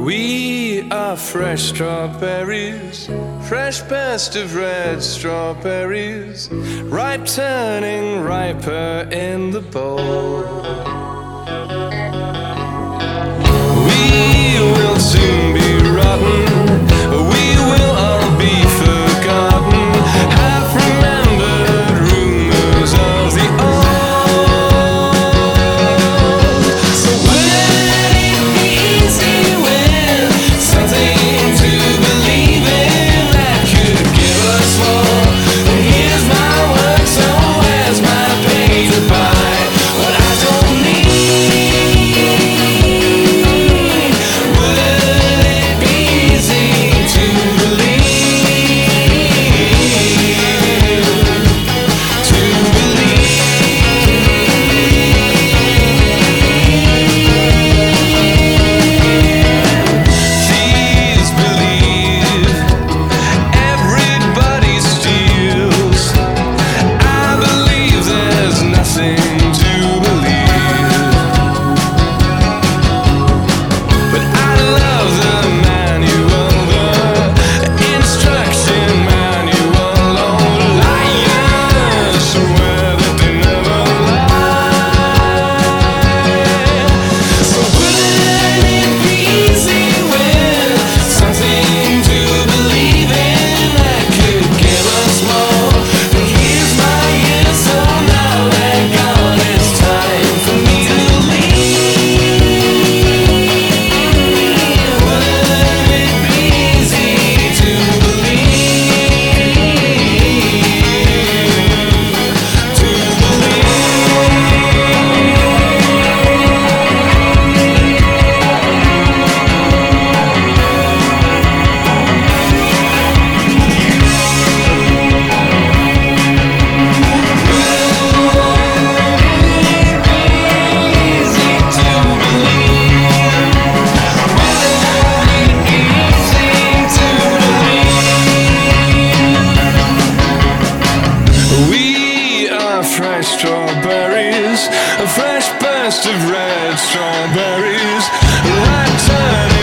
We are fresh strawberries, fresh best of red strawberries, ripe turning riper in the bowl. We will soon be rotten, we will all be forgotten, half remembered rumors of the old. So wouldn't it be easy with something to believe in that could give us more? And here's my work, so where's my pay to buy what I don't need? Wouldn't it be easy to believe? To believe. Please believe everybody steals. I believe there's nothing to believe, but I love the manual, the instruction manual. Oh, liars swear that they never lie. So wouldn't it be easy with something to believe in that could give us more? But here's my years, so now they're gone. It's time for me to leave. Wouldn't it be easy to believe? To We are fresh strawberries, a fresh burst of red strawberries, right turn